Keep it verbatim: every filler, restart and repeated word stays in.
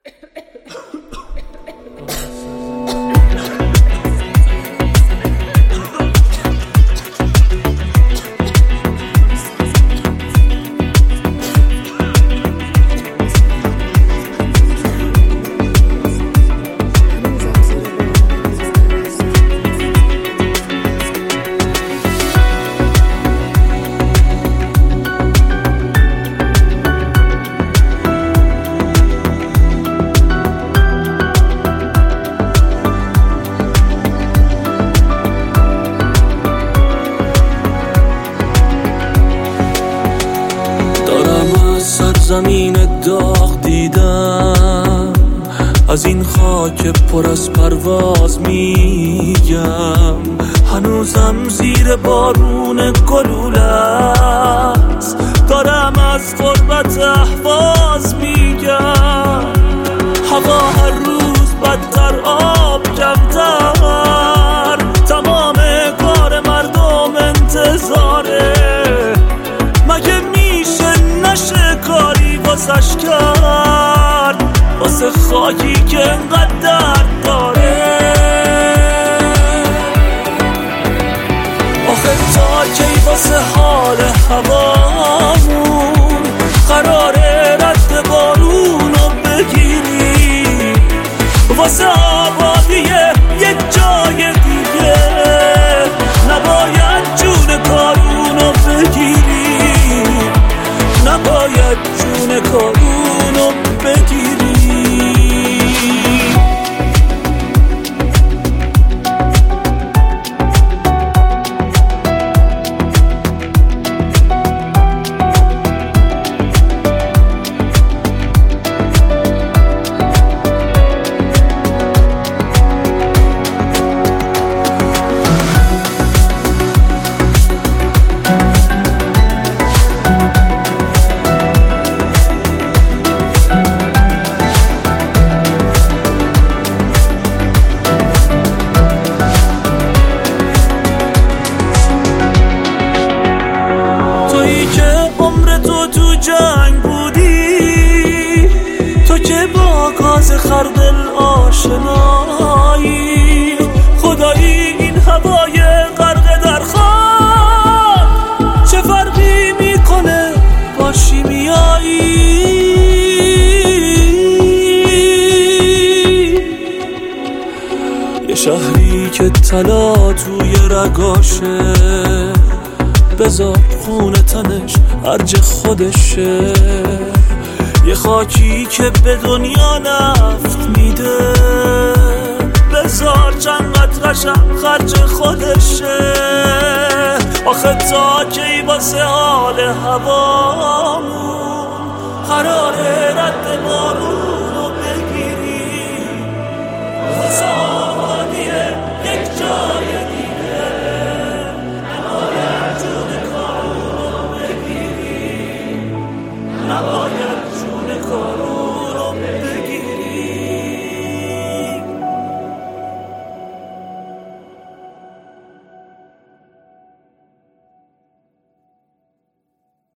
زمین داغ دیدم، از این خاک پر از پرواز میگم، هنوزم زیر بارون گلوله است، دارم از غربت اهواز میگم. هوا هر روز بدتر، آب کمتر، تمام کار مردم انتظاره، مگه میشه نشه کاری واسش کرد، واسه خاکی که انقدر درد داره؟ آخه تا کی واسه حال هوامون قراره رد بارونو بگیری، واسه آبادی یه جای دیگه نباید جون کارونو بگیری، نباید جون کارونو بگیری. جنگ بودی تو که با گاز خردل آشنایی، خدایی این هوای غرق در خاک چه فرقی میکنه با شیمیایی؟ یه شهری که طلا توی رگاشه، بذار خونه تنش ارج خودشه، یه خاکی که به دنیا نفت میده، بذار چند قطرشم خرج خودشه. آخه تا کی واسه حال هوامون قراره رد بارونو بگیری، واسه